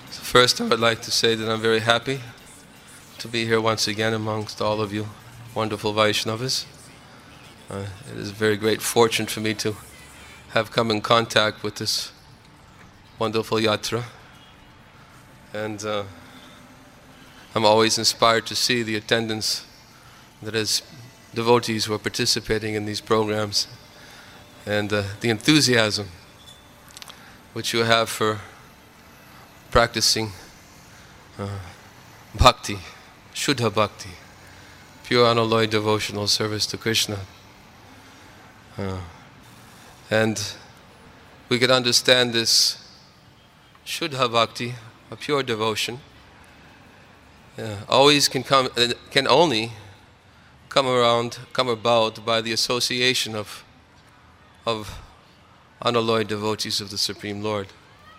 So first, I would like to say that I'm very happy to be here once again amongst all of you wonderful Vaishnavas. It is a very great fortune for me to have come in contact with this wonderful yatra. And I'm always inspired to see the attendance that is devotees who are participating in these programs, and the enthusiasm which you have for practicing bhakti, Shuddha bhakti, pure unalloyed devotional service to Krishna. And we can understand this Shuddha bhakti, a pure devotion, always can only come about by the association of unalloyed devotees of the Supreme Lord.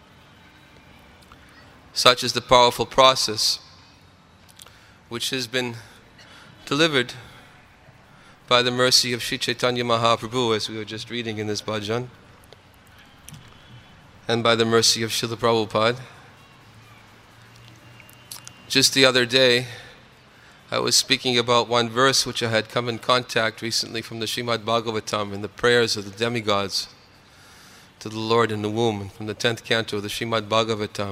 Such is the powerful process which has been delivered by the mercy of Sri Chaitanya Mahaprabhu, as we were just reading in this bhajan, and by the mercy of Srila Prabhupada. Just the other day, I was speaking about one verse which I had come in contact recently from the Srimad Bhagavatam in the prayers of the demigods to the Lord in the womb, from the 10th canto of the Srimad Bhagavatam.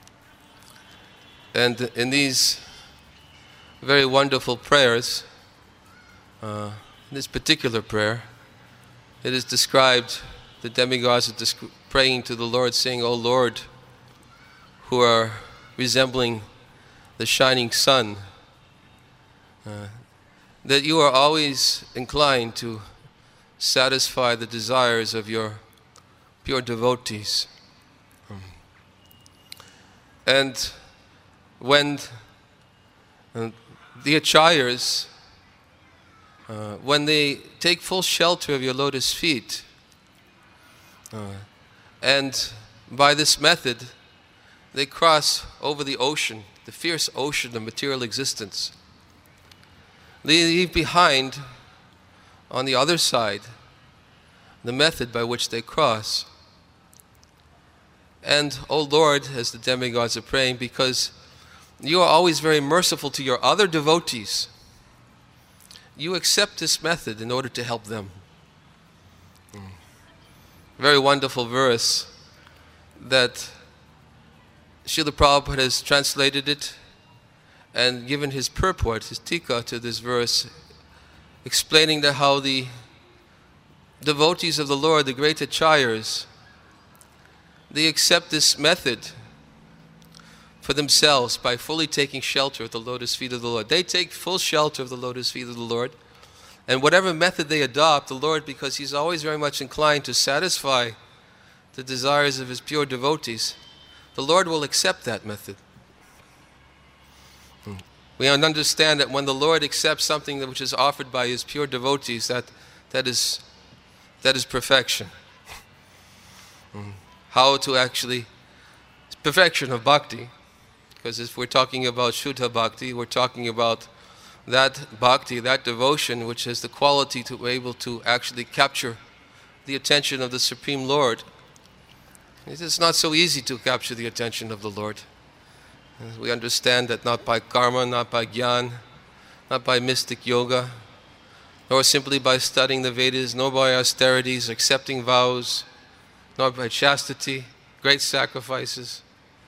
And in these very wonderful prayers, in this particular prayer, it is described, the demigods are praying to the Lord, saying, "O Lord, who are resembling the shining sun, that you are always inclined to satisfy the desires of your pure devotees." And when the acharyas, when they take full shelter of your lotus feet, and by this method they cross over the ocean, the fierce ocean of material existence, they leave behind on the other side the method by which they cross. And, O Lord, as the demigods are praying, because you are always very merciful to your other devotees, you accept this method in order to help them. Very wonderful verse that Srila Prabhupada has translated it and given his purport, his tika to this verse, explaining that how the devotees of the Lord, the great acharyas, they accept this method for themselves by fully taking shelter at the lotus feet of the Lord. They take full shelter of the lotus feet of the Lord, and whatever method they adopt, the Lord, because He's always very much inclined to satisfy the desires of His pure devotees, the Lord will accept that method. We understand that when the Lord accepts something which is offered by His pure devotees, that is perfection. How to actually, perfection of bhakti, because if we're talking about Shuddha bhakti, we're talking about that bhakti, that devotion, which has the quality to be able to actually capture the attention of the Supreme Lord. It's not so easy to capture the attention of the Lord. We understand that not by karma, not by jnana, not by mystic yoga, nor simply by studying the Vedas, nor by austerities, accepting vows, nor by chastity, great sacrifices.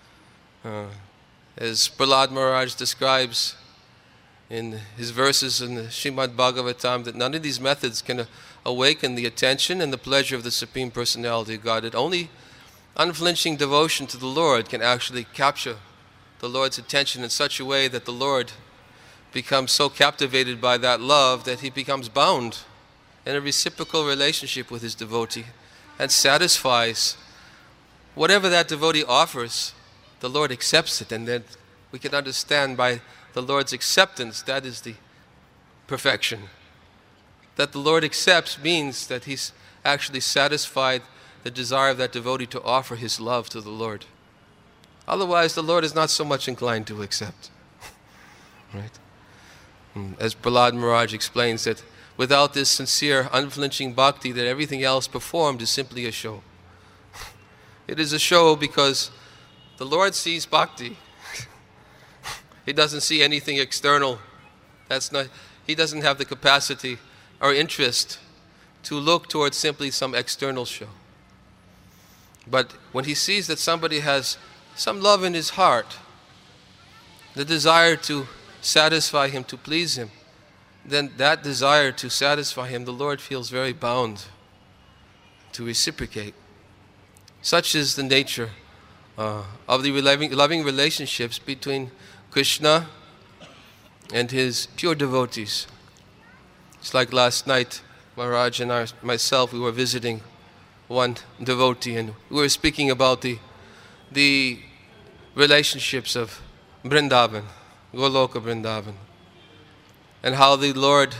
As Prahlad Maharaj describes in his verses in the Srimad Bhagavatam, that none of these methods can awaken the attention and the pleasure of the Supreme Personality of Godhead. Only unflinching devotion to the Lord can actually capture the Lord's attention in such a way that the Lord becomes so captivated by that love that He becomes bound in a reciprocal relationship with His devotee and satisfies whatever that devotee offers. The Lord accepts it, and then we can understand by the Lord's acceptance, that is the perfection. That the Lord accepts means that He's actually satisfied the desire of that devotee to offer his love to the Lord. Otherwise, the Lord is not so much inclined to accept. Right? As Prahlad Maharaj explains, that without this sincere, unflinching bhakti, that everything else performed is simply a show. It is a show because The Lord sees bhakti. He doesn't see anything external. He doesn't have the capacity or interest to look towards simply some external show. But when he sees that somebody has some love in his heart, the desire to satisfy him, to please him, then that desire to satisfy him, the Lord feels very bound to reciprocate. Such is the nature of the loving relationships between Krishna and his pure devotees. It's like last night, Maharaj and myself, we were visiting one devotee, and we were speaking about the relationships of Vrindavan, Goloka Vrindavan, and how the Lord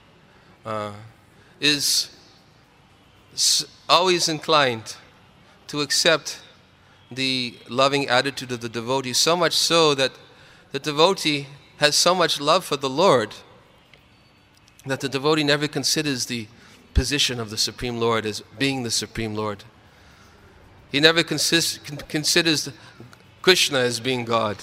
is always inclined to accept the loving attitude of the devotee, so much so that the devotee has so much love for the Lord that the devotee never considers the position of the Supreme Lord as being the Supreme Lord. He never considers Krishna as being God.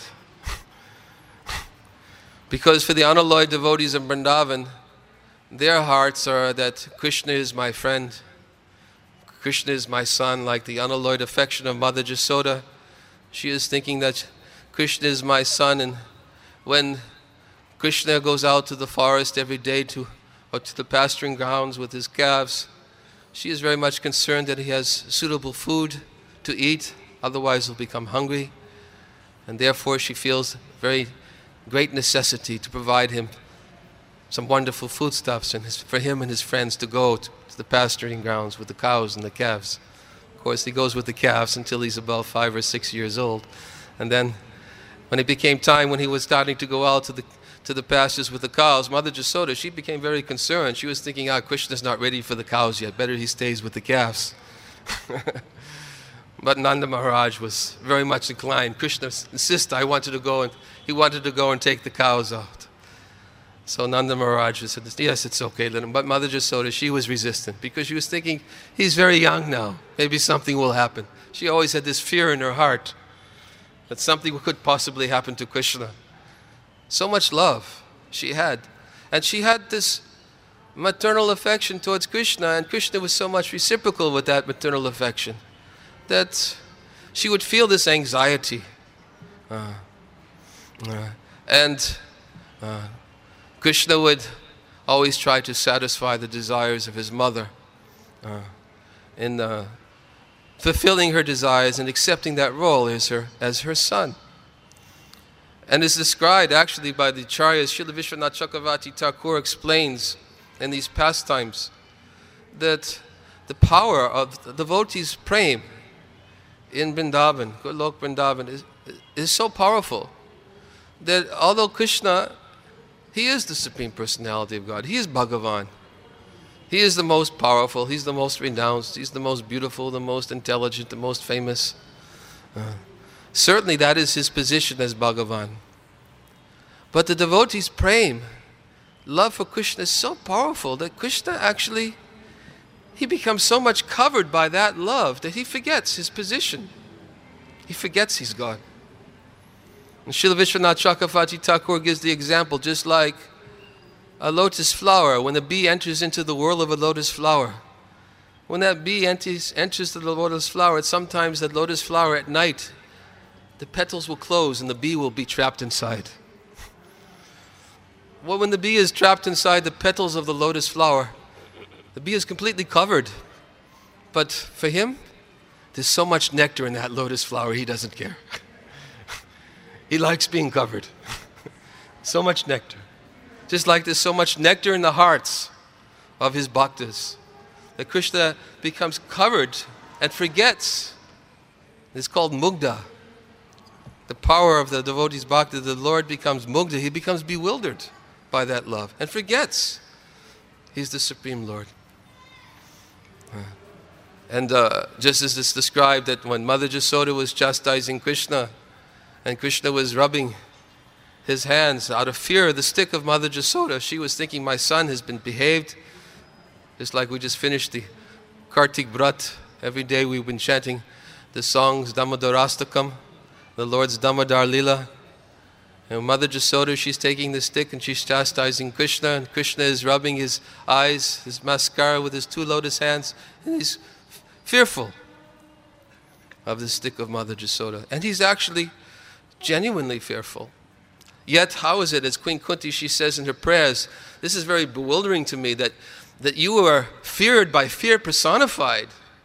Because for the unalloyed devotees of Vrindavan, their hearts are that Krishna is my friend, Krishna is my son, like the unalloyed affection of Mother Jasoda. She is thinking that Krishna is my son, and when Krishna goes out to the forest every day or to the pasturing grounds with his calves, she is very much concerned that he has suitable food to eat, otherwise he'll become hungry, and therefore she feels very great necessity to provide him some wonderful foodstuffs and for him and his friends to go to the pasturing grounds with the cows and the calves. Of course, he goes with the calves until he's about 5 or 6 years old. And then when it became time when he was starting to go out to the pastures with the cows, Mother Jasoda, she became very concerned. She was thinking, Krishna's not ready for the cows yet. Better he stays with the calves. But Nanda Maharaj was very much inclined. Krishna insisted, he wanted to go and take the cows out. So Nanda Maharaj said, yes, it's okay. But Mother Jasoda, she was resistant because she was thinking, he's very young now. Maybe something will happen. She always had this fear in her heart that something could possibly happen to Krishna. So much love she had. And she had this maternal affection towards Krishna, and Krishna was so much reciprocal with that maternal affection that she would feel this anxiety. Krishna would always try to satisfy the desires of his mother in fulfilling her desires and accepting that role as her son. And is described actually by the Acharyas. Srila Vishwanath Chakravarti Thakur explains in these pastimes that the power of the devotees' prem in Vrindavan, Golok Vrindavan, is so powerful that although Krishna, he is the Supreme Personality of God, he is Bhagavan, he is the most powerful, he's the most renounced, he's the most beautiful, the most intelligent, the most famous. Certainly that is his position as Bhagavan. But the devotees' prem, love for Krishna, is so powerful that Krishna actually, he becomes so much covered by that love that he forgets his position. He forgets he's God. And Srila Vishwanath Chakravarti Thakur gives the example, just like a lotus flower, when a bee enters into the whirl of a lotus flower. When that bee enters the lotus flower, sometimes that lotus flower at night, the petals will close and the bee will be trapped inside. Well, when the bee is trapped inside the petals of the lotus flower, the bee is completely covered. But for him, there's so much nectar in that lotus flower, he doesn't care. He likes being covered. So much nectar. Just like there's so much nectar in the hearts of his bhaktas, that Krishna becomes covered and forgets. It's called mugdha. The power of the devotee's bhakti, the Lord becomes mugdha. He becomes bewildered by that love and forgets he's the Supreme Lord. And just as it's described that when Mother Jasoda was chastising Krishna, and Krishna was rubbing his hands out of fear of the stick of Mother Jasoda, she was thinking, my son has been behaved. Just like we just finished the Kartik Vrat. Every day we've been chanting the songs Damodarastakam, the Lord's Damodar Lila. And Mother Jasoda, she's taking the stick and she's chastising Krishna, and Krishna is rubbing his eyes, his mascara with his two lotus hands, and he's fearful of the stick of Mother Jasoda. And he's actually genuinely fearful. Yet, how is it, as Queen Kunti, she says in her prayers, this is very bewildering to me, that you are feared by fear personified.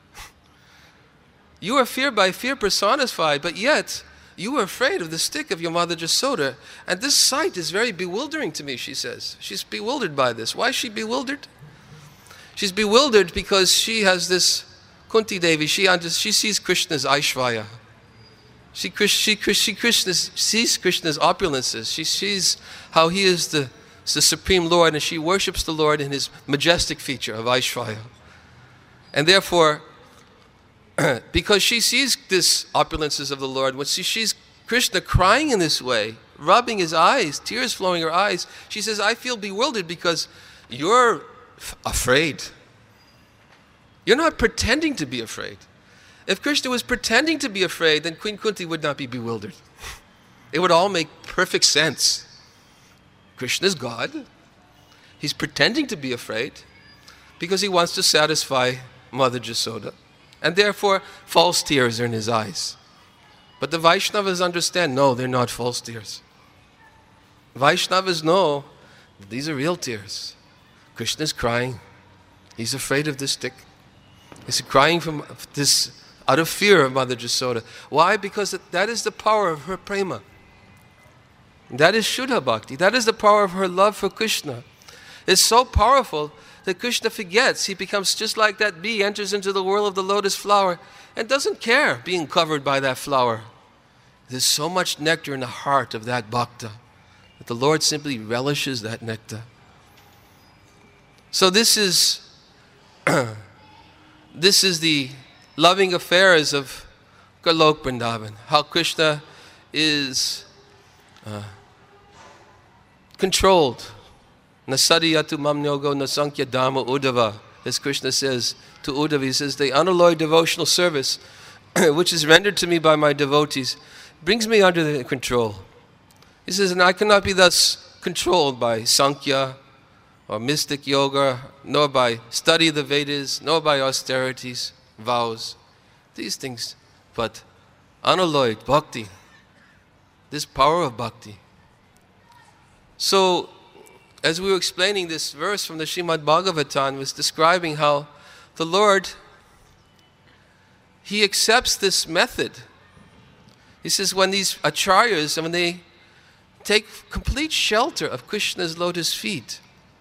You are feared by fear personified, but yet you are afraid of the stick of your Mother Jasoda. And this sight is very bewildering to me, she says. She's bewildered by this. Why is she bewildered? She's bewildered because she has this Kunti Devi. She sees Krishna's Aishvarya. She sees Krishna's opulences. She sees how he is the Supreme Lord, and she worships the Lord in his majestic feature of Aishvarya. And therefore, because she sees this opulences of the Lord, when she sees Krishna crying in this way, rubbing his eyes, tears flowing her eyes, she says, I feel bewildered because you're afraid. You're not pretending to be afraid. If Krishna was pretending to be afraid, then Queen Kunti would not be bewildered. It would all make perfect sense. Krishna is God. He's pretending to be afraid because he wants to satisfy Mother Jasoda. And therefore, false tears are in his eyes. But the Vaishnavas understand, no, they're not false tears. Vaishnavas know that these are real tears. Krishna is crying. He's afraid of this stick. He's crying from this out of fear of Mother Jasoda. Why? Because that is the power of her prema. That is Shuddha Bhakti. That is the power of her love for Krishna. It's so powerful that Krishna forgets. He becomes just like that bee, enters into the world of the lotus flower and doesn't care being covered by that flower. There's so much nectar in the heart of that bhakta that the Lord simply relishes that nectar. So this is the loving affairs of Golok Vrindavan. How Krishna is controlled. Nasadiyatu mamnyogo nasankhya dhamma udava. As Krishna says to Uddhava, he says, the unalloyed devotional service which is rendered to me by my devotees brings me under their control. He says, and I cannot be thus controlled by Sankhya or mystic yoga, nor by study of the Vedas, nor by austerities, vows, these things, but unalloyed bhakti, this power of bhakti. So, as we were explaining, this verse from the Srimad Bhagavatam was describing how the Lord, He accepts this method. He says when these acharyas, when they take complete shelter of Krishna's lotus feet,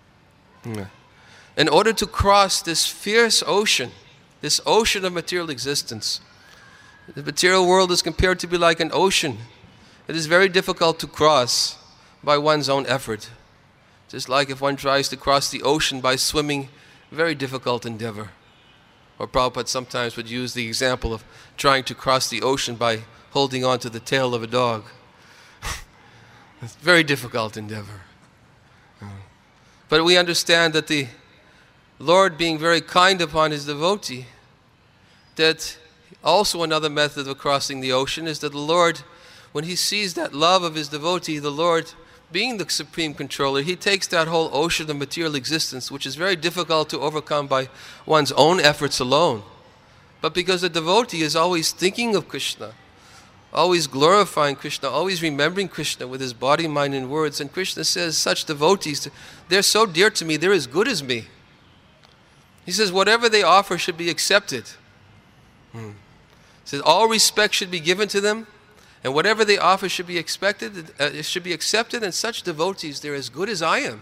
in order to cross this fierce ocean, this ocean of material existence. The material world is compared to be like an ocean. It is very difficult to cross by one's own effort. Just like if one tries to cross the ocean by swimming, very difficult endeavor. Or Prabhupada sometimes would use the example of trying to cross the ocean by holding on to the tail of a dog. It's a very difficult endeavor. But we understand that the Lord, being very kind upon his devotee, that also another method of crossing the ocean is that the Lord, when he sees that love of his devotee, the Lord, being the supreme controller, he takes that whole ocean of material existence, which is very difficult to overcome by one's own efforts alone. But because the devotee is always thinking of Krishna, always glorifying Krishna, always remembering Krishna with his body, mind, and words. And Krishna says, such devotees, they're so dear to me, they're as good as me. He says, whatever they offer should be accepted. He says, all respect should be given to them, and whatever they offer should be expected, it should be accepted, and such devotees, they're as good as I am.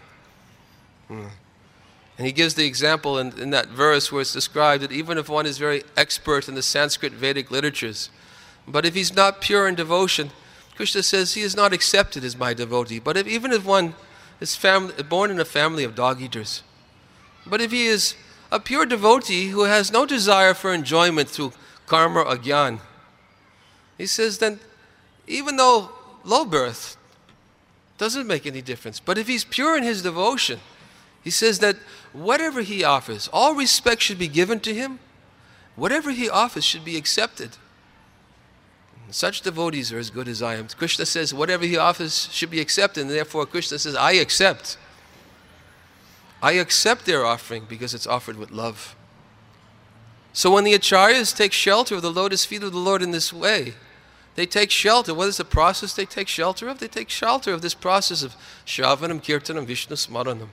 And he gives the example in that verse where it's described that even if one is very expert in the Sanskrit Vedic literatures, but if he's not pure in devotion, Krishna says he is not accepted as my devotee. But even if one is born in a family of dog eaters, but if he is a pure devotee who has no desire for enjoyment through karma or jnana, he says then, even though low birth doesn't make any difference, but if he's pure in his devotion, he says that whatever he offers, all respect should be given to him. Whatever he offers should be accepted. Such devotees are as good as I am. Krishna says whatever he offers should be accepted, and therefore Krishna says, I accept. I accept their offering because it's offered with love. So when the acharyas take shelter of the lotus feet of the Lord in this way, they take shelter. What is the process they take shelter of? They take shelter of this process of Shravanam, Kirtanam, Vishnu Smaranam.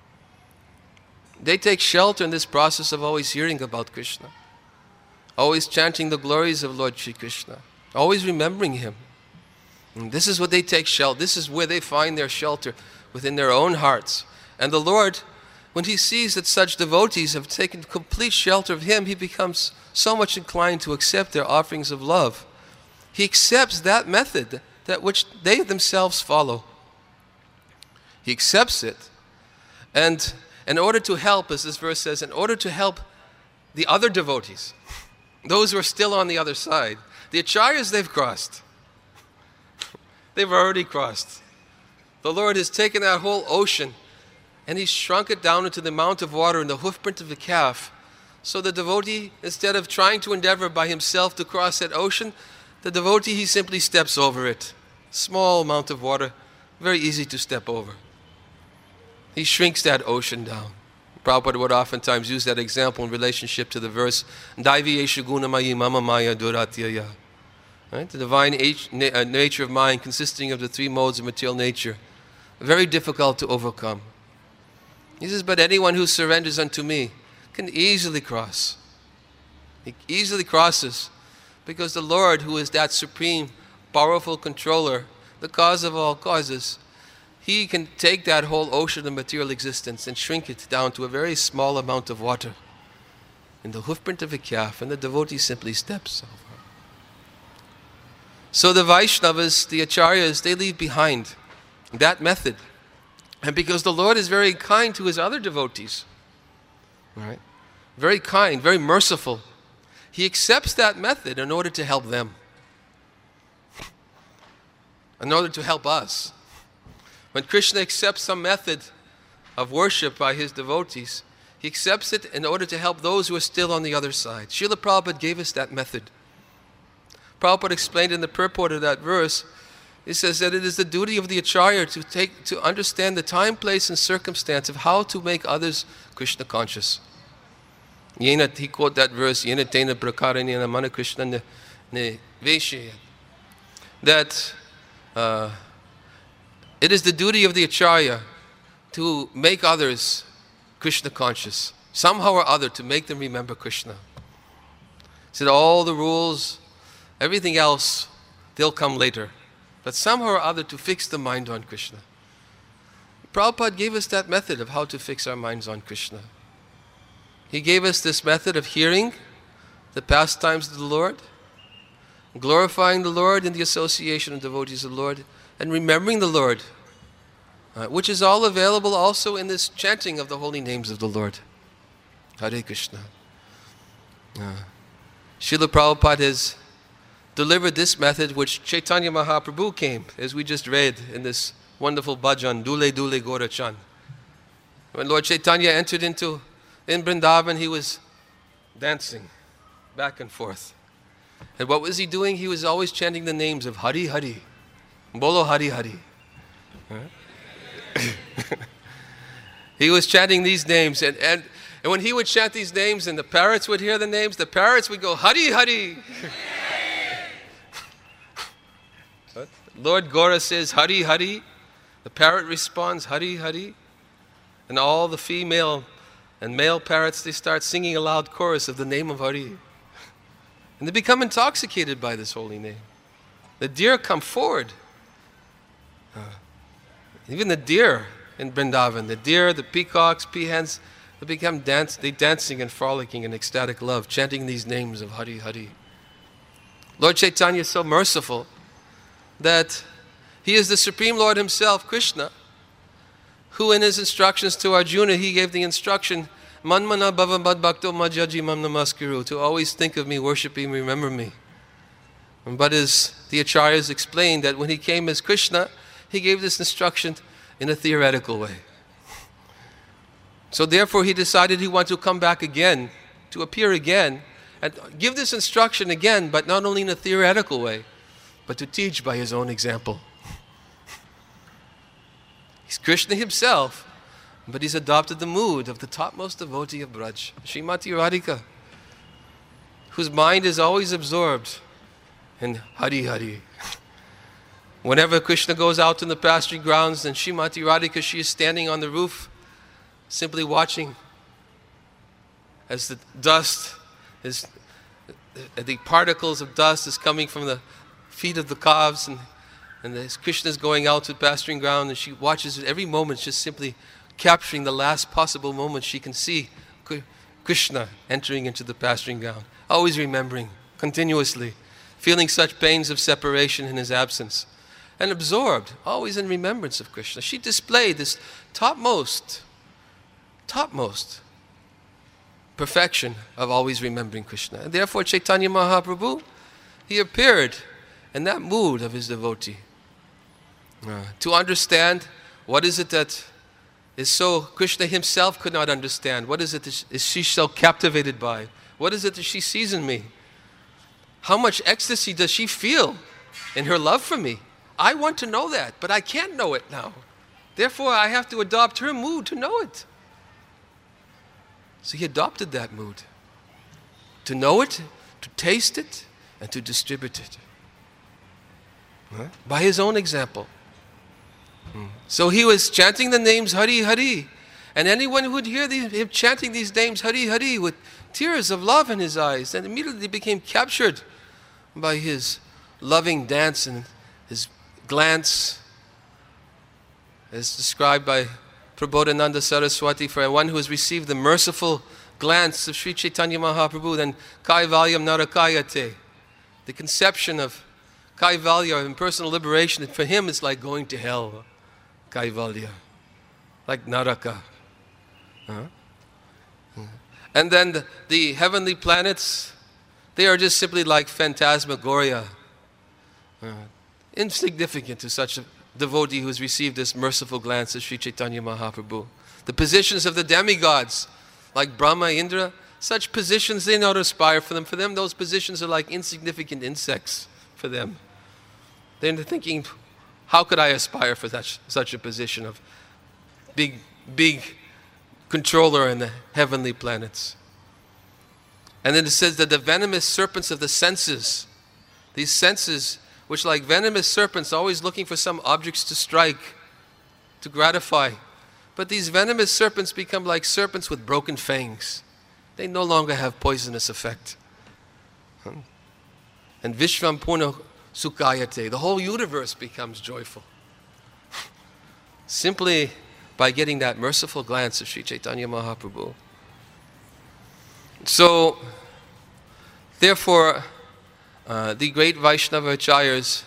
They take shelter in this process of always hearing about Krishna, always chanting the glories of Lord Shri Krishna, always remembering Him. And this is what they take shelter. This is where they find their shelter within their own hearts. And the Lord, when He sees that such devotees have taken complete shelter of Him, He becomes so much inclined to accept their offerings of love. He accepts that method that which they themselves follow. He accepts it. And in order to help, as this verse says, in order to help the other devotees, those who are still on the other side, the acharyas, they've crossed. They've already crossed. The Lord has taken that whole ocean and He's shrunk it down into the amount of water in the hoofprint of the calf. So the devotee, instead of trying to endeavor by himself to cross that ocean, the devotee, he simply steps over it. Small amount of water, very easy to step over. He shrinks that ocean down. Prabhupada would oftentimes use that example in relationship to the verse, Daivi Esha Gunamayi Mama Maya Duratyaya. Right? The divine nature of mind consisting of the three modes of material nature. Very difficult to overcome. He says, but anyone who surrenders unto me can easily cross. He easily crosses because the Lord, who is that supreme, powerful controller, the cause of all causes, He can take that whole ocean of material existence and shrink it down to a very small amount of water in the hoofprint of a calf, and the devotee simply steps over. So the Vaishnavas, the acharyas, they leave behind that method. And because the Lord is very kind to His other devotees, right? Very kind, very merciful, He accepts that method in order to help them, in order to help us. When Krishna accepts some method of worship by His devotees, He accepts it in order to help those who are still on the other side. Srila Prabhupada gave us that method. Prabhupada explained in the purport of that verse, he says that it is the duty of the acharya to understand the time, place, and circumstance of how to make others Krishna conscious. He quoted that verse, Yena tena prakaranyena mana Krishna ne vesheya. That it is the duty of the acharya to make others Krishna conscious, somehow or other, to make them remember Krishna. He said all the rules, everything else, they'll come later. But somehow or other to fix the mind on Krishna. Prabhupada gave us that method of how to fix our minds on Krishna. He gave us this method of hearing the pastimes of the Lord, glorifying the Lord in the association of devotees of the Lord, and remembering the Lord, which is all available also in this chanting of the holy names of the Lord. Hare Krishna. Srila Prabhupada has delivered this method which Chaitanya Mahaprabhu came, as we just read in this wonderful bhajan, Dule Dule Gorachan. When Lord Chaitanya entered in Vrindavan, He was dancing back and forth. And what was He doing? He was always chanting the names of Hari Hari, Bolo Hari Hari. He was chanting these names, and when He would chant these names and the parrots would hear the names, the parrots would go Hari Hari. Lord Gora says Hari Hari, the parrot responds Hari Hari, and all the female and male parrots, they start singing a loud chorus of the name of Hari. And they become intoxicated by this holy name. The deer come forward. Even the deer in Vrindavan, the deer, the peacocks, peahens, they become dancing and frolicking in ecstatic love, chanting these names of Hari Hari. Lord Chaitanya is so merciful that He is the Supreme Lord Himself, Krishna, who in His instructions to Arjuna, He gave the instruction, Manmana bhava mad bhakto majaji mam namaskaru, to always think of me, worship me, remember me. But as the acharyas explained, that when He came as Krishna, He gave this instruction in a theoretical way. So therefore He decided He wanted to come back again, to appear again, and give this instruction again, but not only in a theoretical way, but to teach by his own example. He's Krishna himself, but he's adopted the mood of the topmost devotee of Braj, Srimati Radhika, whose mind is always absorbed in Hari Hari. Whenever Krishna goes out in the pasturing grounds, then Srimati Radhika, she is standing on the roof, simply watching as the dust is, the particles of dust is coming from the feet of the calves, and as Krishna is going out to the pasturing ground, and she watches it every moment, just simply capturing the last possible moment she can see Krishna entering into the pasturing ground, always remembering, continuously, feeling such pains of separation in his absence, and absorbed, always in remembrance of Krishna. She displayed this topmost perfection of always remembering Krishna. And therefore Chaitanya Mahaprabhu, he appeared in that mood of his devotee. To understand what is it that is so Krishna himself could not understand. What is it that is she so captivated by? What is it that she sees in me? How much ecstasy does she feel in her love for me? I want to know that, but I can't know it now. Therefore, I have to adopt her mood to know it. So he adopted that mood. To know it, to taste it, and to distribute it. By his own example. So he was chanting the names Hari Hari. And anyone who would hear him chanting these names Hari Hari with tears of love in his eyes, and immediately became captured by his loving dance and his glance, as described by Prabodhananda Saraswati, for one who has received the merciful glance of Sri Chaitanya Mahaprabhu, then Kaivalyam Narakayate. The conception of Kaivalya, impersonal liberation, for him it's like going to hell. Kaivalya, like Naraka. And then the heavenly planets, they are just simply like phantasmagoria. Insignificant to such a devotee who has received this merciful glance of Sri Chaitanya Mahaprabhu. The positions of the demigods, like Brahma, Indra, such positions they not aspire for them. For them, those positions are like insignificant insects for them. They're thinking, how could I aspire for such a position of big controller in the heavenly planets? And then it says that the venomous serpents of the senses, these senses which like venomous serpents always looking for some objects to strike, to gratify. But these venomous serpents become like serpents with broken fangs. They no longer have poisonous effect. And Vishvam Purna Sukhayate, the whole universe becomes joyful. Simply by getting that merciful glance of Sri Chaitanya Mahaprabhu. So, therefore, the great Vaishnava Acharyas,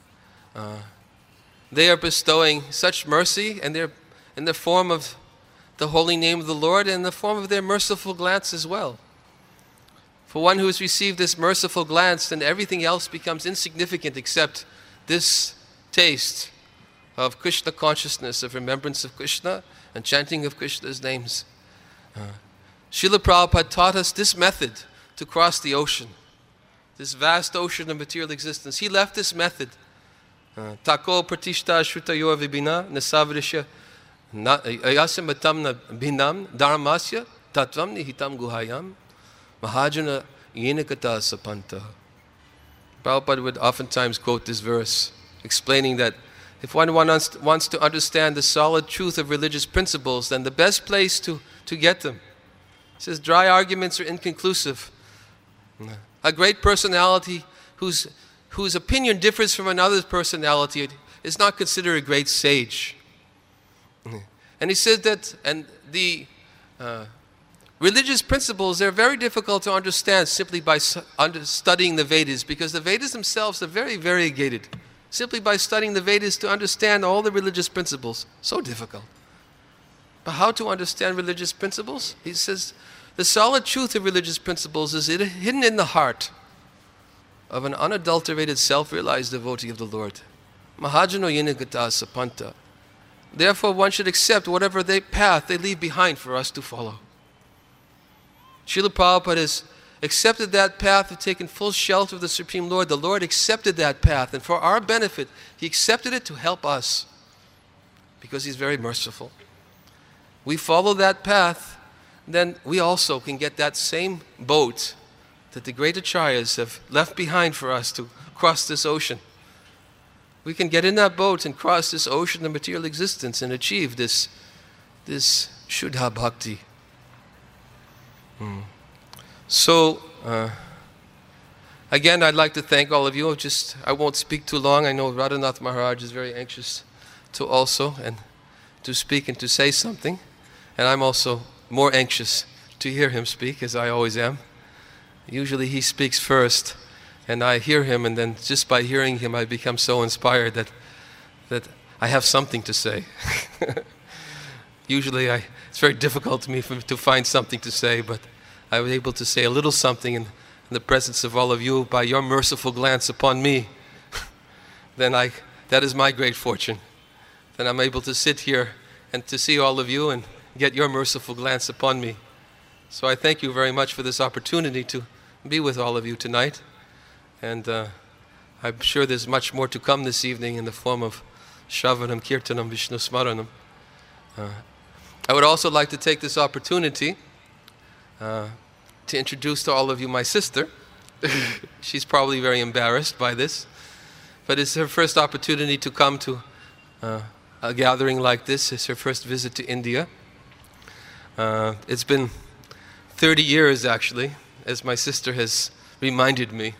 they are bestowing such mercy, and they're in the form of the holy name of the Lord and in the form of their merciful glance as well. For one who has received this merciful glance, then everything else becomes insignificant except this taste of Krishna consciousness, of remembrance of Krishna and chanting of Krishna's names. Srila Prabhupada taught us this method to cross the ocean, this vast ocean of material existence. He left this method. Tako pratishta shrutayo vibhina nasavrisya ayasya matam bhinam dharmasya tatvam nihitam guhayam mahajana yenakata sapanta. Prabhupada would oftentimes quote this verse, explaining that if one wants to understand the solid truth of religious principles, then the best place to get them. He says dry arguments are inconclusive. A great personality whose opinion differs from another's personality is not considered a great sage. And he said that, and the religious principles, they're very difficult to understand simply by studying the Vedas, because the Vedas themselves are very variegated. Simply by studying the Vedas to understand all the religious principles, so difficult. But how to understand religious principles? He says, the solid truth of religious principles is hidden in the heart of an unadulterated, self-realized devotee of the Lord. Mahajano yenagata sapanta. Therefore, one should accept whatever path they leave behind for us to follow. Srila Prabhupada has accepted that path of taking full shelter of the Supreme Lord, the Lord accepted that path. And for our benefit, He accepted it to help us because He's very merciful. We follow that path, then we also can get that same boat that the great acharyas have left behind for us to cross this ocean. We can get in that boat and cross this ocean of material existence and achieve this Shuddha Bhakti. So, again, I'd like to thank all of you. I won't speak too long. I know Radhanath Maharaj is very anxious to also and to speak and to say something. And I'm also more anxious to hear him speak, as I always am. Usually he speaks first, and I hear him, and then just by hearing him, I become so inspired that I have something to say. Usually it's very difficult to me to find something to say, but I was able to say a little something in the presence of all of you by your merciful glance upon me. Then that is my great fortune. Then I'm able to sit here and to see all of you and get your merciful glance upon me. So I thank you very much for this opportunity to be with all of you tonight. And I'm sure there's much more to come this evening in the form of Shravanam, Kirtanam, Vishnu Smaranam. I would also like to take this opportunity to introduce to all of you my sister. She's probably very embarrassed by this, but it's her first opportunity to come to a gathering like this. It's her first visit to India. It's been 30 years, actually, as my sister has reminded me,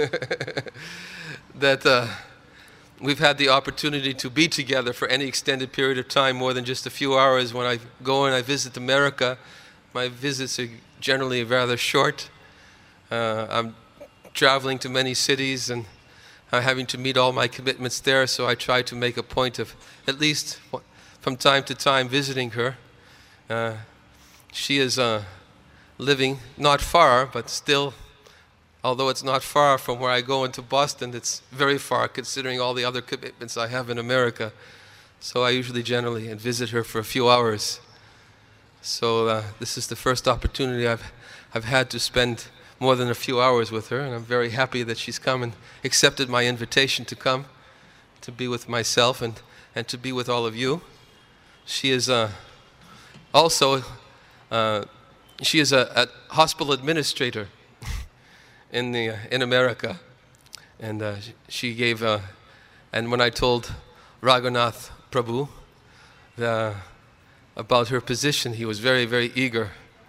that we've had the opportunity to be together for any extended period of time, more than just a few hours. When I go and I visit America, my visits are generally rather short. I'm traveling to many cities and I'm having to meet all my commitments there, so I try to make a point of at least from time to time visiting her. She is living not far, but still, although it's not far from where I go into Boston, it's very far considering all the other commitments I have in America. So I usually generally visit her for a few hours. So this is the first opportunity I've had to spend more than a few hours with her, and I'm very happy that she's come and accepted my invitation to come to be with myself and to be with all of you. She is also she is a hospital administrator in America, and she gave and when I told Raghunath Prabhu about her position, he was very, very eager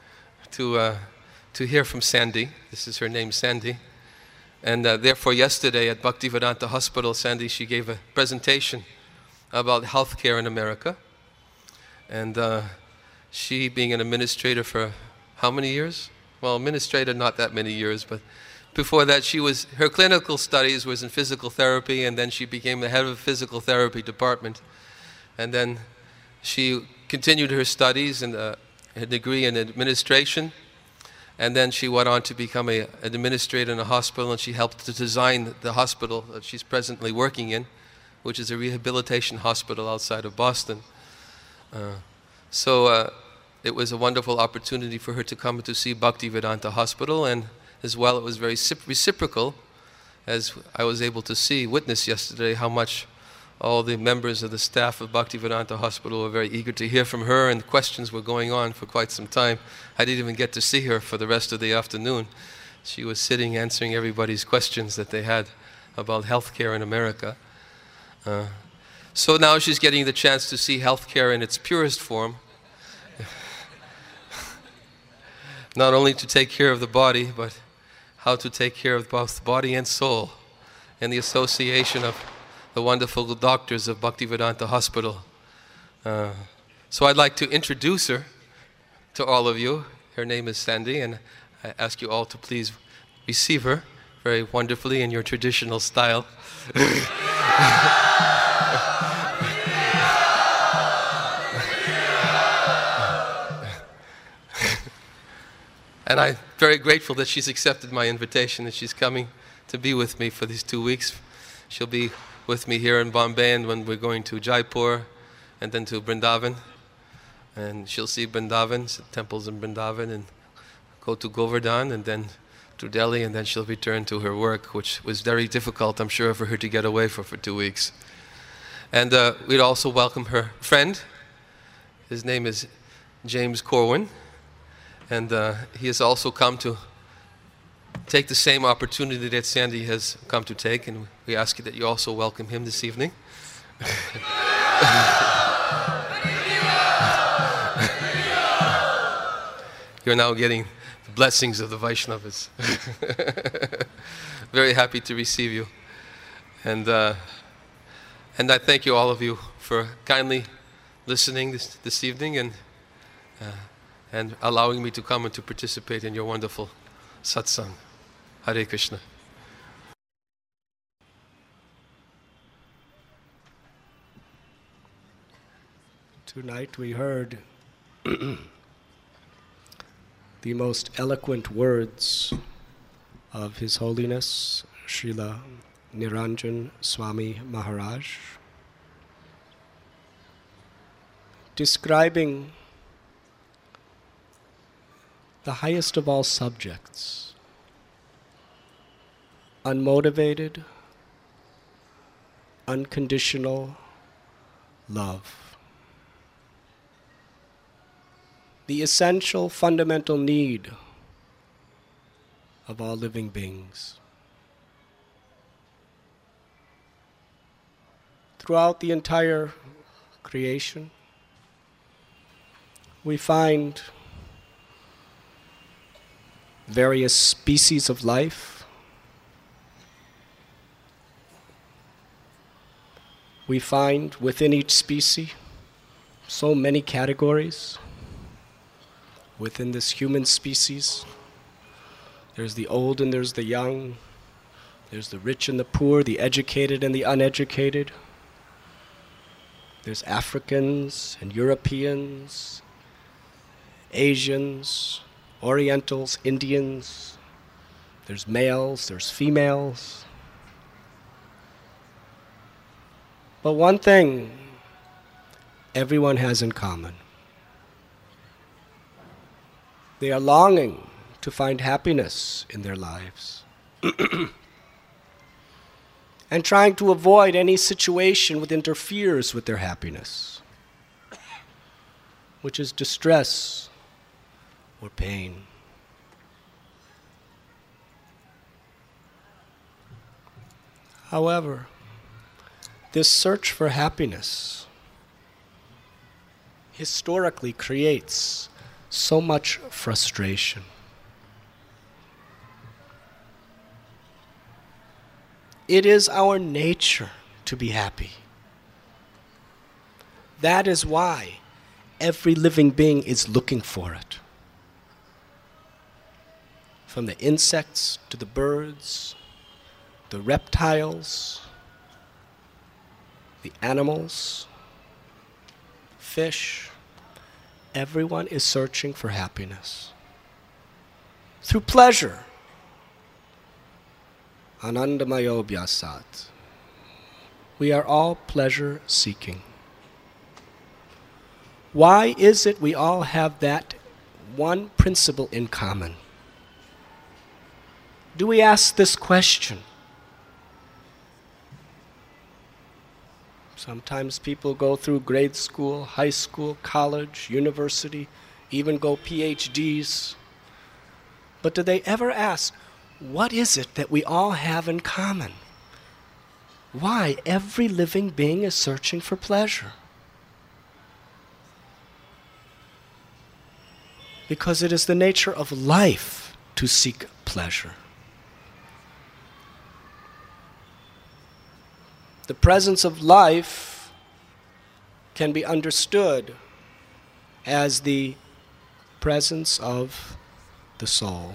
to hear from Sandy. This is her name, Sandy. And therefore yesterday at Bhaktivedanta Hospital, Sandy, she gave a presentation about healthcare in America. And she, being an administrator for how many years? Well, administrator not that many years, but before that her clinical studies was in physical therapy, and then she became the head of the physical therapy department. And then she continued her studies and a degree in administration. And then she went on to become an administrator in a hospital, and she helped to design the hospital that she's presently working in, which is a rehabilitation hospital outside of Boston. So it was a wonderful opportunity for her to come to see Bhaktivedanta Hospital, and as well it was very reciprocal, as I was able to witness yesterday how much all the members of the staff of Bhaktivedanta Hospital were very eager to hear from her, and questions were going on for quite some time. I didn't even get to see her for the rest of the afternoon. She was sitting answering everybody's questions that they had about healthcare in America. So now she's getting the chance to see healthcare in its purest form. Not only to take care of the body, but how to take care of both body and soul, and the association of the wonderful doctors of Bhaktivedanta Hospital. So I'd like to introduce her to all of you. Her name is Sandy, and I ask you all to please receive her very wonderfully in your traditional style. And I'm very grateful that she's accepted my invitation, that she's coming to be with me for these 2 weeks. She'll be with me here in Bombay, and when we're going to Jaipur and then to Vrindavan, and she'll see Vrindavan, temples in Vrindavan, and go to Govardhan, and then to Delhi, and then she'll return to her work, which was very difficult, I'm sure, for her to get away for 2 weeks. And we'd also welcome her friend. His name is James Corwin, and he has also come to take the same opportunity that Sandy has come to take, and we ask you that you also welcome him this evening. You're now getting the blessings of the Vaishnavas. Very happy to receive you. And I thank you, all of you, for kindly listening this evening and allowing me to come and to participate in your wonderful satsang. Hare Krishna. Tonight we heard the most eloquent words of His Holiness Srila Niranjan Swami Maharaj, describing the highest of all subjects, unmotivated, unconditional love. The essential fundamental need of all living beings. Throughout the entire creation, we find various species of life. We find within each species so many categories. Within this human species, there's the old and there's the young, there's the rich and the poor, the educated and the uneducated. There's Africans and Europeans, Asians, Orientals, Indians. There's males, there's females. But one thing everyone has in common. They are longing to find happiness in their lives and trying to avoid any situation that interferes with their happiness, which is distress or pain. However, this search for happiness historically creates so much frustration. It is our nature to be happy. That is why every living being is looking for it. From the insects to the birds, the reptiles, the animals, fish, everyone is searching for happiness through pleasure. Anandamayo Bhyasat. We are all pleasure seeking. Why is it we all have that one principle in common? Do we ask this question? Sometimes people go through grade school, high school, college, university, even go PhDs. But do they ever ask, what is it that we all have in common? Why every living being is searching for pleasure? Because it is the nature of life to seek pleasure. The presence of life can be understood as the presence of the soul.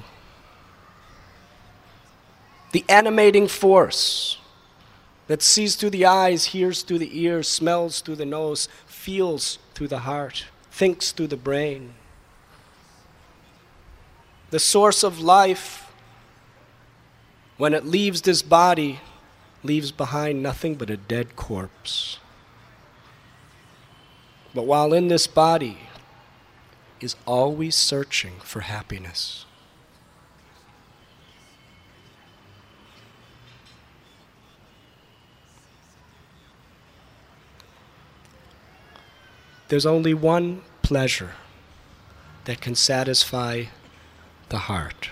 The animating force that sees through the eyes, hears through the ears, smells through the nose, feels through the heart, thinks through the brain. The source of life, when it leaves this body, leaves behind nothing but a dead corpse. But while in this body, is always searching for happiness. There's only one pleasure that can satisfy the heart.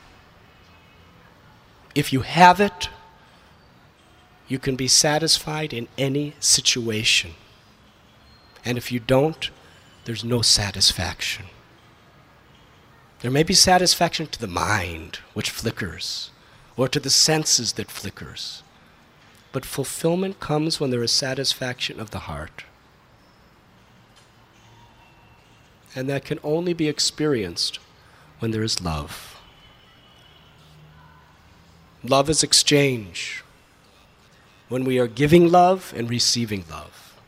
If you have it, you can be satisfied in any situation. And if you don't, there's no satisfaction. There may be satisfaction to the mind, which flickers, or to the senses that flickers. But fulfillment comes when there is satisfaction of the heart. And that can only be experienced when there is love. Love is exchange, when we are giving love and receiving love.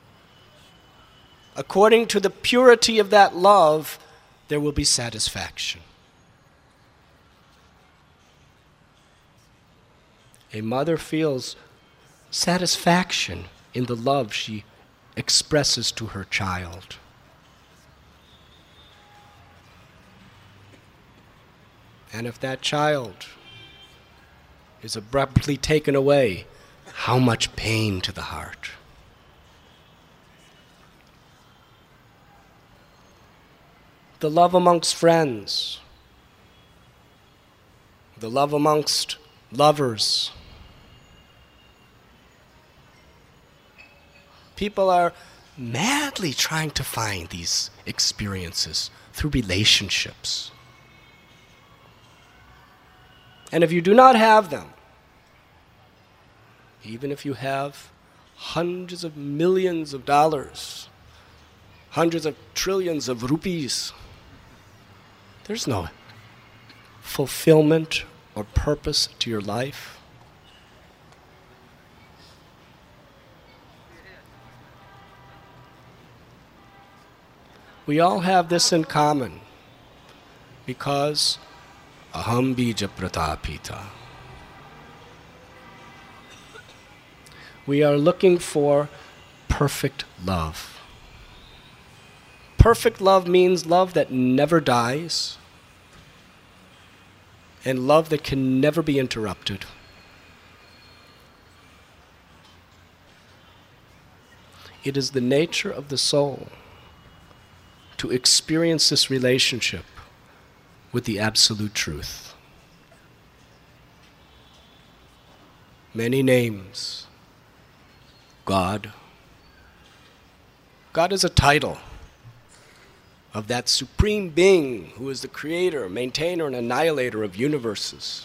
According to the purity of that love, there will be satisfaction. A mother feels satisfaction in the love she expresses to her child. And if that child is abruptly taken away, how much pain to the heart. The love amongst friends, the love amongst lovers. People are madly trying to find these experiences through relationships. And if you do not have them, even if you have hundreds of millions of dollars, hundreds of trillions of rupees, there's no fulfillment or purpose to your life. We all have this in common because aham bija pratapita. We are looking for perfect love. Perfect love means love that never dies and love that can never be interrupted. It is the nature of the soul to experience this relationship with the absolute truth. Many names. God. God is a title of that supreme being who is the creator, maintainer, and annihilator of universes.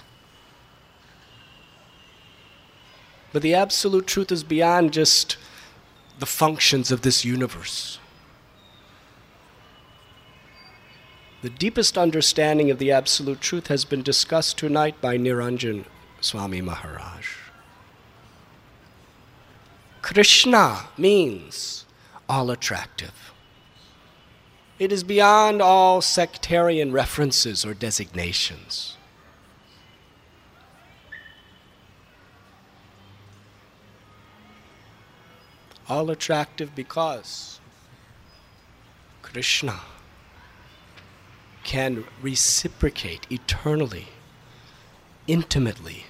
But the absolute truth is beyond just the functions of this universe. The deepest understanding of the absolute truth has been discussed tonight by Niranjan Swami Maharaj. Krishna means all attractive. It is beyond all sectarian references or designations. All attractive because Krishna can reciprocate eternally, intimately,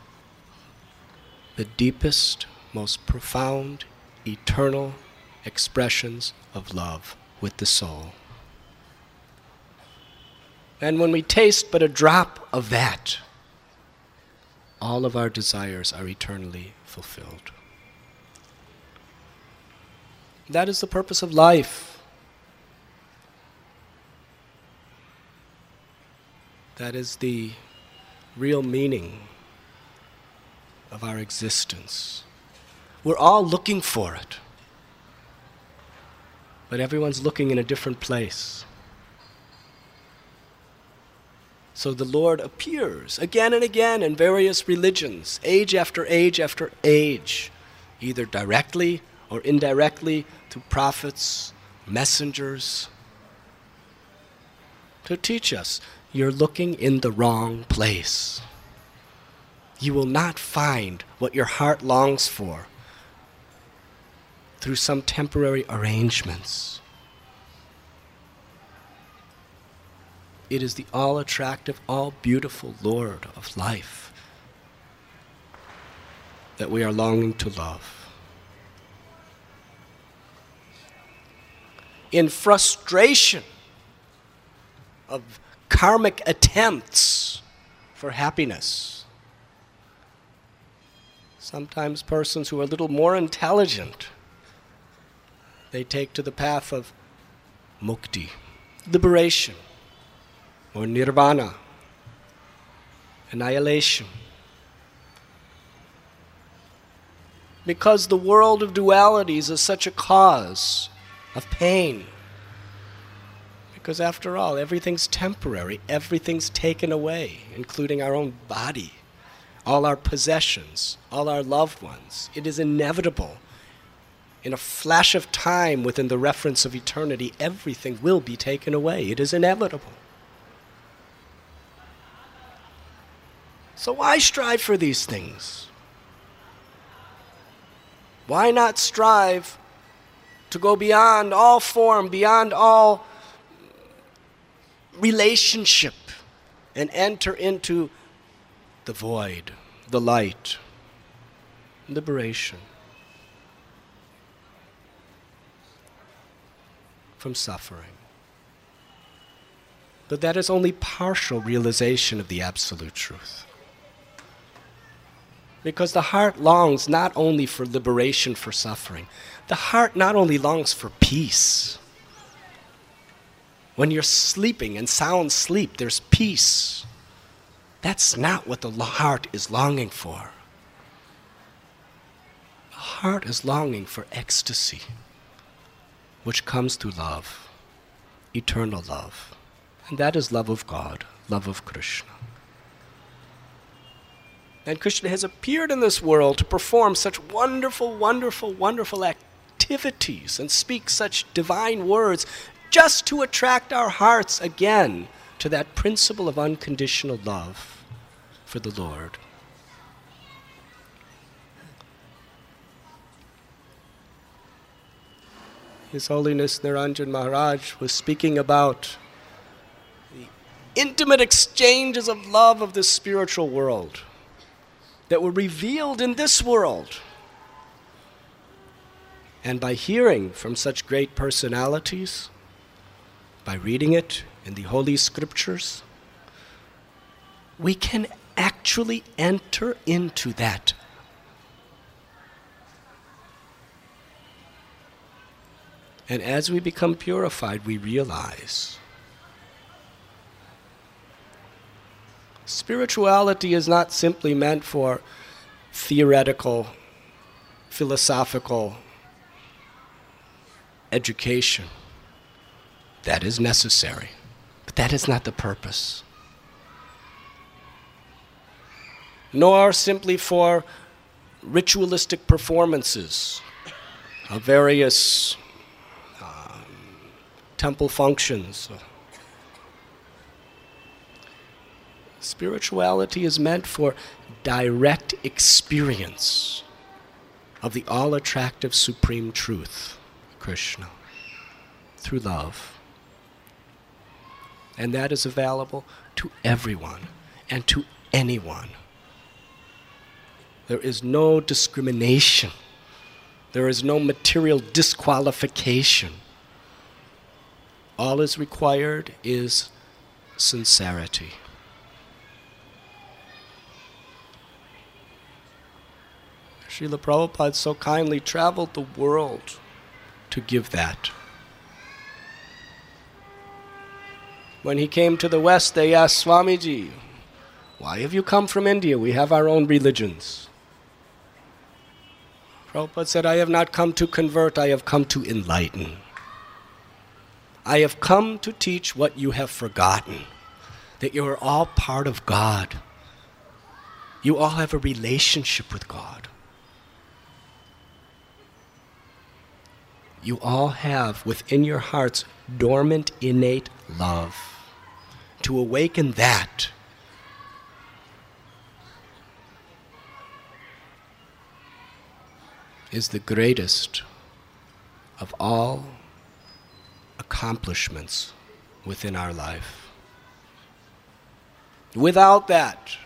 the deepest, most profound, eternal expressions of love with the soul. And when we taste but a drop of that, all of our desires are eternally fulfilled. That is the purpose of life. That is the real meaning of our existence. We're all looking for it, but everyone's looking in a different place. So the Lord appears again and again in various religions, age after age after age, either directly or indirectly through prophets, messengers, to teach us you're looking in the wrong place. You will not find what your heart longs for through some temporary arrangements. It is the all-attractive, all-beautiful Lord of life that we are longing to love. in frustration of karmic attempts for happiness. Sometimes persons who are a little more intelligent, they take to the path of mukti, liberation, or nirvana, annihilation. Because the world of dualities is such a cause of pain. Because after all, everything's temporary, everything's taken away, including our own body, all our possessions, all our loved ones. It is inevitable. In a flash of time within the reference of eternity, everything will be taken away. It is inevitable. So why strive for these things? Why not strive to go beyond all form, beyond all relationship, and enter into the void, the light, liberation from suffering? But that is only partial realization of the absolute truth. Because the heart longs not only for liberation for suffering, the heart not only longs for peace. When you're sleeping in sound sleep, there's peace. That's not what the heart is longing for. The heart is longing for ecstasy, which comes through love, eternal love. And that is love of God, love of Krishna. And Krishna has appeared in this world to perform such wonderful, wonderful, wonderful activities and speak such divine words just to attract our hearts again to that principle of unconditional love for the Lord. His Holiness Niranjan Maharaj was speaking about the intimate exchanges of love of this spiritual world that were revealed in this world. And by hearing from such great personalities, by reading it in the Holy Scriptures, we can actually enter into that. And as we become purified, we realize spirituality is not simply meant for theoretical, philosophical education. That is necessary, but that is not the purpose. Nor simply for ritualistic performances of various temple functions. Spirituality is meant for direct experience of the all-attractive supreme truth, Krishna, through love. And that is available to everyone and to anyone. There is no discrimination. There is no material disqualification. All is required is sincerity. Srila Prabhupada so kindly traveled the world to give that. When he came to the West, they asked Swamiji, "Why have you come from India? We have our own religions." Prabhupada said, "I have not come to convert, I have come to enlighten. I have come to teach what you have forgotten, that you are all part of God. You all have a relationship with God. You all have within your hearts dormant, innate love. To awaken that is the greatest of all accomplishments within our life. Without that,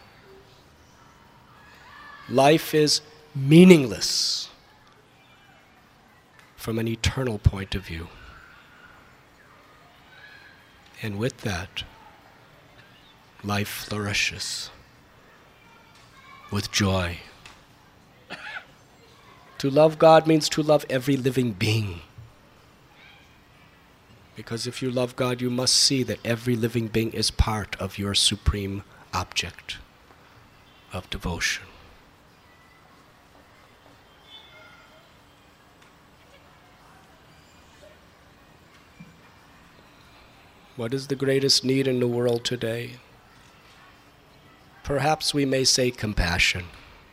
life is meaningless from an eternal point of view. And with that, life flourishes with joy. To love God means to love every living being. Because if you love God, you must see that every living being is part of your supreme object of devotion. What is the greatest need in the world today? Perhaps we may say compassion.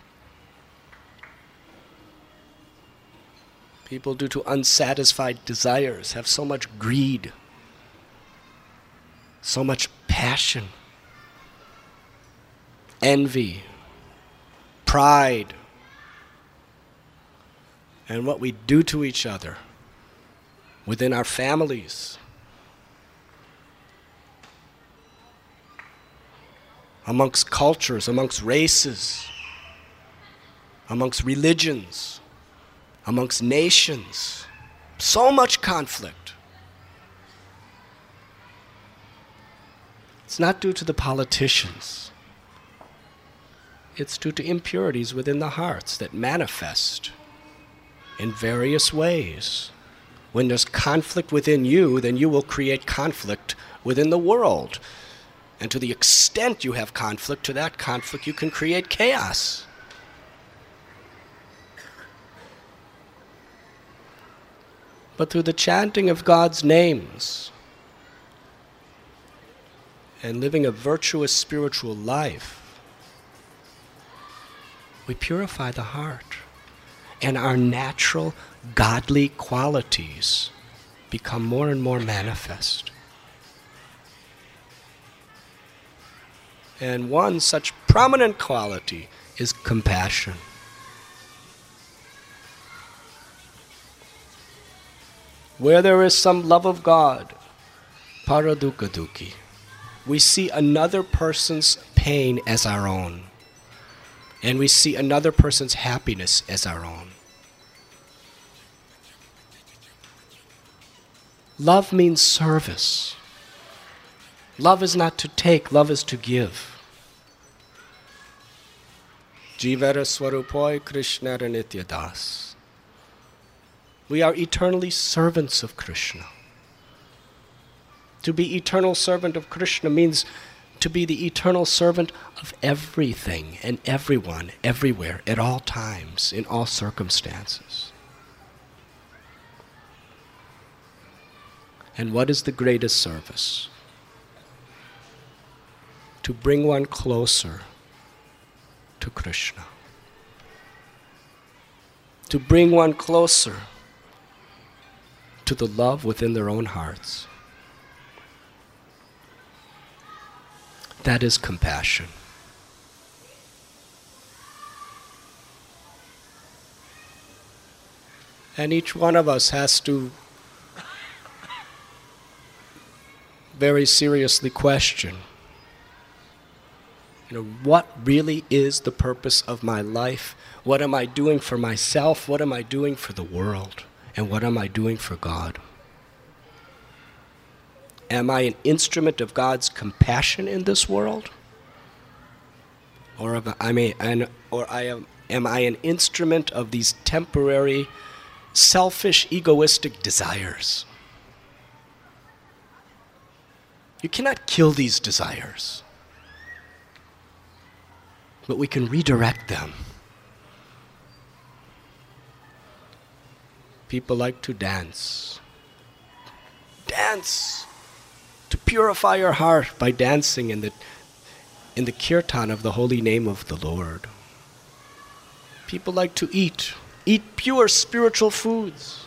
People, due to unsatisfied desires, have so much greed, so much passion, envy, pride, and what we do to each other within our families, amongst cultures, amongst races, amongst religions, amongst nations. So much conflict. It's not due to the politicians. It's due to impurities within the hearts that manifest in various ways. When there's conflict within you, then you will create conflict within the world. And to the extent you have conflict, to that conflict you can create chaos. But through the chanting of God's names and living a virtuous spiritual life, we purify the heart, and our natural godly qualities become more and more manifest. And one such prominent quality is compassion. Where there is some love of God, paradukha dukhi, we see another person's pain as our own. And we see another person's happiness as our own. Love means service. Love is not to take, love is to give. Jivara swarupoi Krishnara nitya das. We are eternally servants of Krishna. To be eternal servant of Krishna means to be the eternal servant of everything and everyone, everywhere, at all times, in all circumstances. And what is the greatest service? To bring one closer to Krishna. To bring one closer to the love within their own hearts. That is compassion. And each one of us has to very seriously question, what really is the purpose of my life? What am I doing for myself? What am I doing for the world? And what am I doing for God? Am I an instrument of God's compassion in this world? Or am I an instrument of these temporary, selfish, egoistic desires? You cannot kill these desires, but we can redirect them. People like to dance. Dance! To purify your heart by dancing in the kirtan of the holy name of the Lord. People like to eat pure spiritual foods.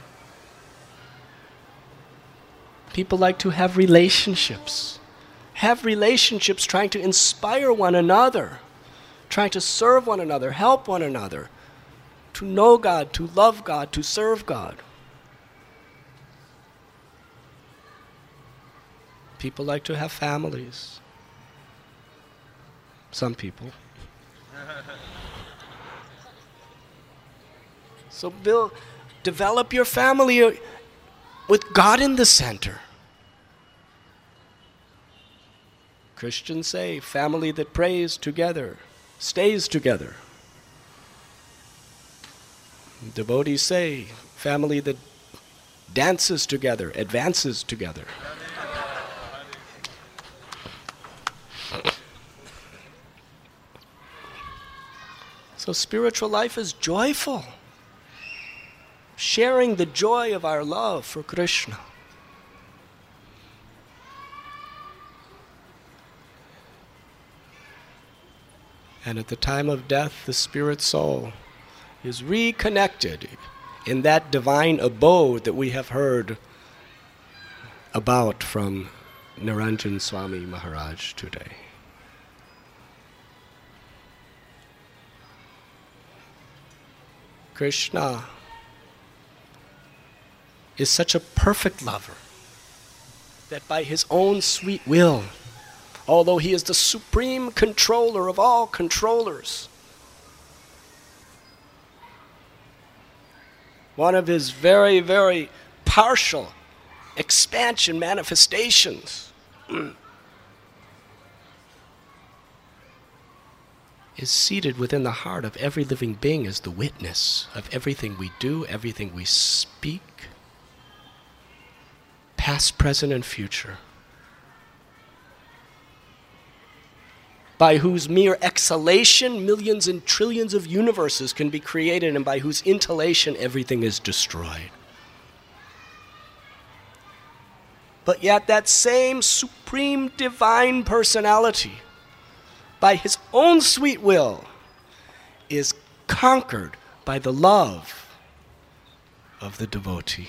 People like to have relationships trying to inspire one another, trying to serve one another, help one another, to know God, to love God, to serve God. People like to have families. Some people. So develop your family with God in the center. Christians say, family that prays together, stays together. Devotees say, family that dances together, advances together. So spiritual life is joyful, sharing the joy of our love for Krishna. And at the time of death, the spirit soul is reconnected in that divine abode that we have heard about from Niranjan Swami Maharaj today. Krishna is such a perfect lover that by his own sweet will, although he is the supreme controller of all controllers, one of his very, very partial expansion manifestations is seated within the heart of every living being as the witness of everything we do, everything we speak, past, present, and future, by whose mere exhalation millions and trillions of universes can be created, and by whose inhalation everything is destroyed. But yet that same supreme divine personality, by his own sweet will, is conquered by the love of the devotee.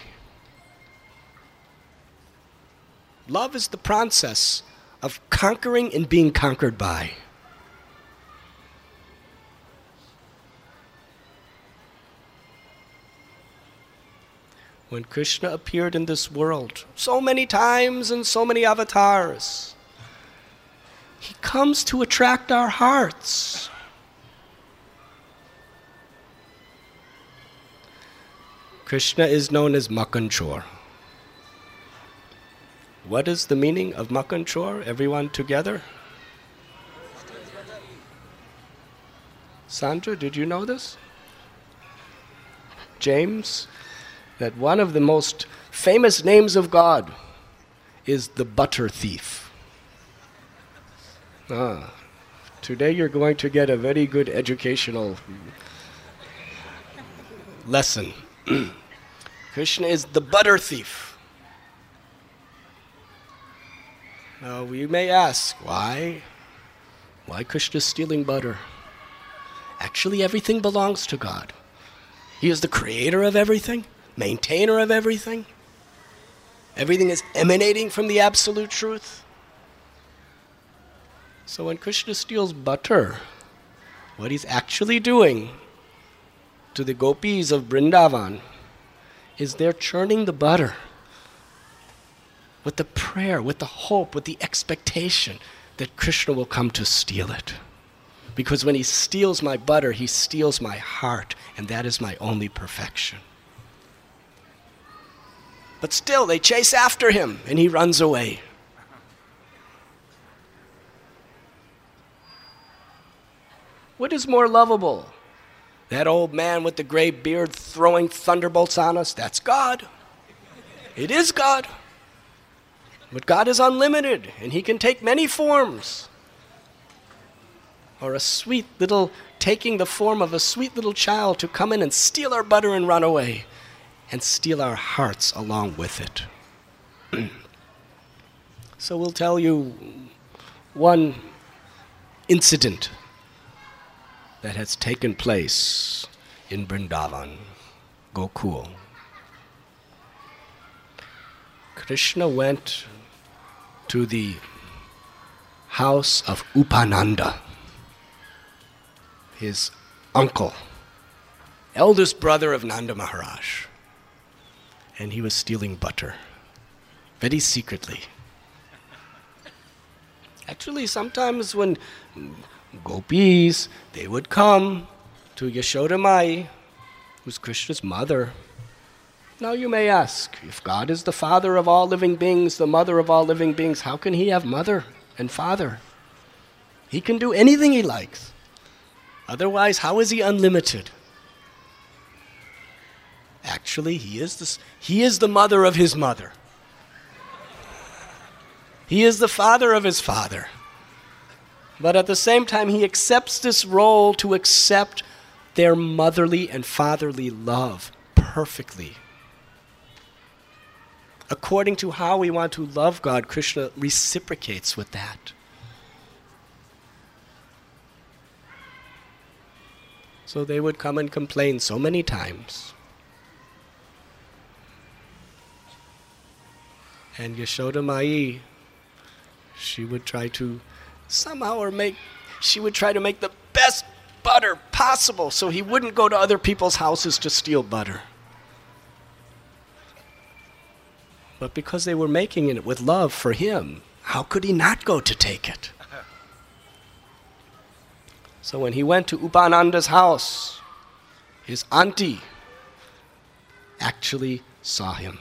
Love is the process of conquering and being conquered by. When Krishna appeared in this world so many times and so many avatars, he comes to attract our hearts. Krishna is known as Makhan Chor. What is the meaning of Makhan Chor? Everyone together? Sandra, did you know this? James, that one of the most famous names of God is the butter thief. Today you're going to get a very good educational lesson. Krishna is the butter thief. Now we may ask, why? Why Krishna is stealing butter? Actually, everything belongs to God. He is the creator of everything, maintainer of everything. Everything is emanating from the absolute truth. So when Krishna steals butter, what he's actually doing to the gopis of Vrindavan is they're churning the butter with the prayer, with the hope, with the expectation that Krishna will come to steal it. Because when he steals my butter, he steals my heart, and that is my only perfection. But still, they chase after him, and he runs away. What is more lovable? That old man with the gray beard throwing thunderbolts on us? That's God. It is God. But God is unlimited, and he can take many forms. Or a sweet little, taking the form of a sweet little child to come in and steal our butter and run away, and steal our hearts along with it. So we'll tell you one incident that has taken place in Vrindavan, Gokul. Krishna went to the house of Upananda, his uncle, eldest brother of Nanda Maharaj. And he was stealing butter, very secretly. Actually, sometimes when gopis, they would come to Yashoda Mai, who's Krishna's mother. Now you may ask, if God is the father of all living beings, the mother of all living beings, how can he have mother? and Father. He can do anything he likes. Otherwise, how is he unlimited? Actually, he is the mother of his mother. He is the father of his father. But at the same time, he accepts this role to accept their motherly and fatherly love perfectly. According to how we want to love God, Krishna reciprocates with that. So they would come and complain so many times. And Yashoda Mai, she would try to make the best butter possible so he wouldn't go to other people's houses to steal butter. But because they were making it with love for him, how could he not go to take it? So when he went to Upananda's house, his auntie actually saw him.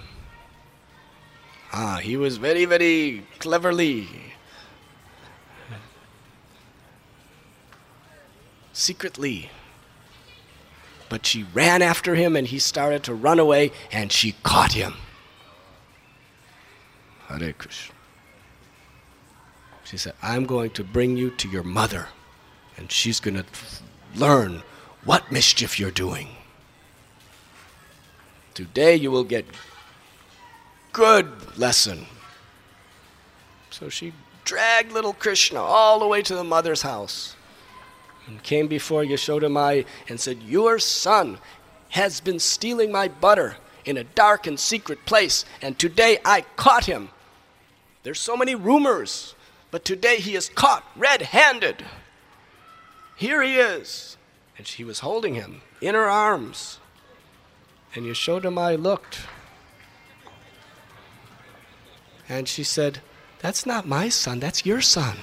He was very, very cleverly, secretly. But she ran after him and he started to run away and she caught him. Hare Krishna. She said, I'm going to bring you to your mother and she's going to learn what mischief you're doing. Today you will get good lesson. So she dragged little Krishna all the way to the mother's house and came before Yashoda Mai and said, your son has been stealing my butter in a dark and secret place, and today I caught him. There's so many rumors, but today he is caught red-handed. Here he is. And she was holding him in her arms. And Yashoda Mai looked. And she said, that's not my son, that's your son.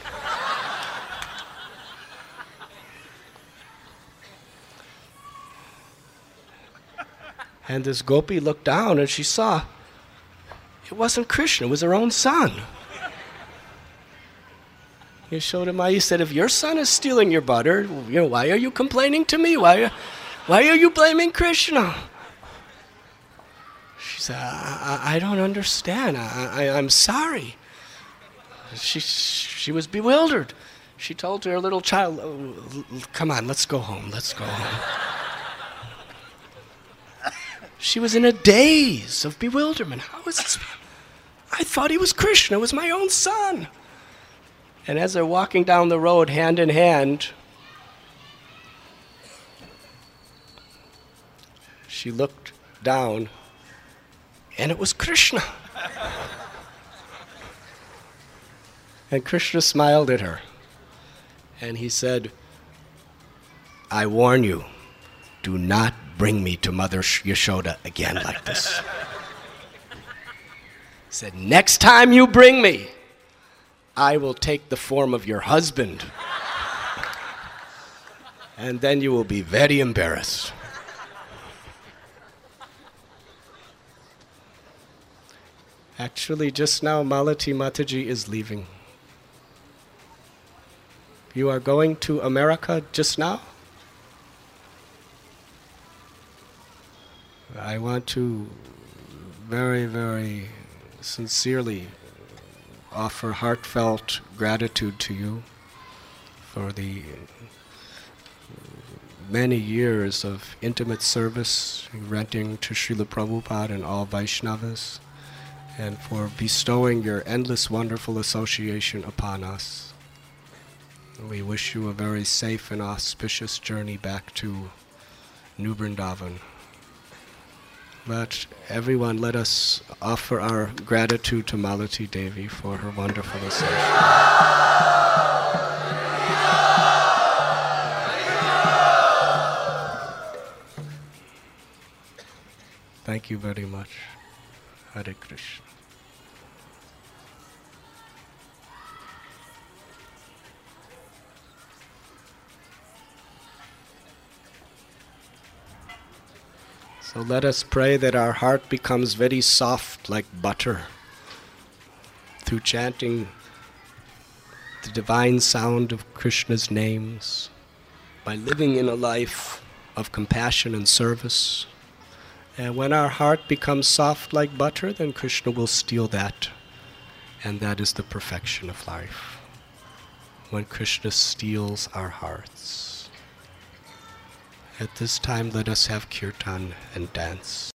And this gopi looked down and she saw it wasn't Krishna, it was her own son. Yashoda Mai said, if your son is stealing your butter, why are you complaining to me? Why are you blaming Krishna? She said, I don't understand. I'm sorry. She was bewildered. She told her little child, come on, let's go home, let's go home. She was in a daze of bewilderment. How is this? I thought he was Krishna, it was my own son. And as they're walking down the road hand in hand, she looked down and it was Krishna. And Krishna smiled at her. And he said, I warn you, do not bring me to Mother Yashoda again like this. He said, next time you bring me, I will take the form of your husband. And then you will be very embarrassed. Actually, just now, Malati Mataji is leaving. You are going to America just now? I want to very, very sincerely offer heartfelt gratitude to you for the many years of intimate service renting to Srila Prabhupada and all Vaishnavas, and for bestowing your endless wonderful association upon us. We wish you a very safe and auspicious journey back to New Vrindavan. But everyone, let us offer our gratitude to Malati Devi for her wonderful association. Thank you very much. Hare Krishna. So let us pray that our heart becomes very soft like butter through chanting the divine sound of Krishna's names, by living in a life of compassion and service. And when our heart becomes soft like butter, then Krishna will steal that. And that is the perfection of life. When Krishna steals our hearts. At this time, let us have kirtan and dance.